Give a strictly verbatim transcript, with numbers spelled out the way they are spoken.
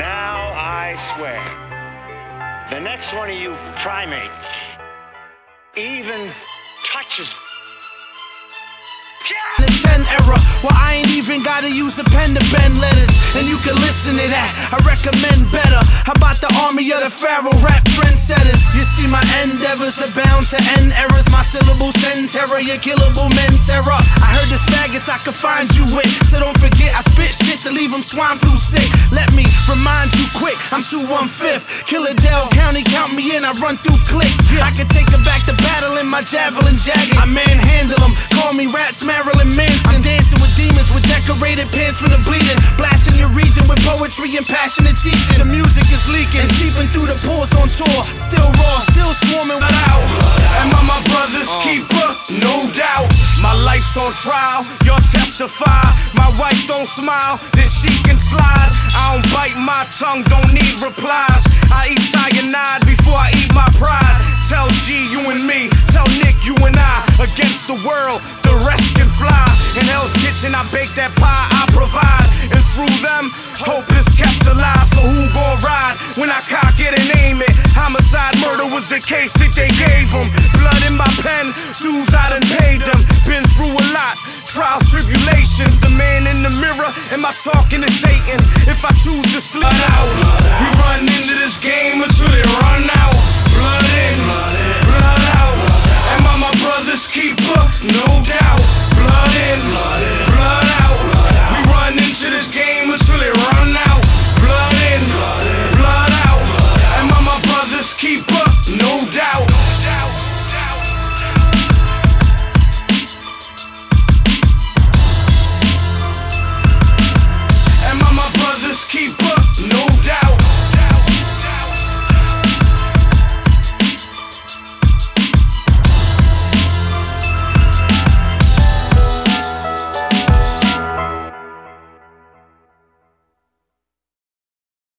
Now I swear, the next one of you primates even touches The ten era, well I ain't even gotta use a pen to bend letters, and you can listen to that, I recommend better. How about the army of the pharaoh rap trendsetters? You see my endeavors are bound to end errors. My syllables send terror, your killable men terror. I heard this faggots I could find you with, so don't forget I spit shit to leave them swine flu sick. Let me remind you quick, I'm two one fifth Killadale County, count me in, I run through clicks. I can take them back to battle in my javelin jacket. I manhandle them, call me rats Marilyn Manson. I'm dancing with demons with decorated pants for the bleeding, blasting your region with poetry and passionate teaching. The music is leaking, it's seeping through the pores on tour. Still raw, still swarming without. Am I my brother's keeper? No doubt. My life's on trial, y'all testify. My wife don't smile, then she can slide. I don't bite my tongue, don't need replies. I eat cyanide before I eat my pride. Tell G, you and me, tell Nick, you and I. Against the world, the rest can fly. In Hell's Kitchen, I bake that pie I provide. And through them, hope is kept alive. So who gon' ride when I cock it and aim it? Homicide, murder was the case that they gave them. Blood in my pen, dues I done paid them. Been through a lot, trials, tribulations. The man in the mirror, am I talking to Satan? If I choose to slip out, we run into this game until they run out. Blood in, blood out. Am I my brother's keeper? No doubt. Blood in, blood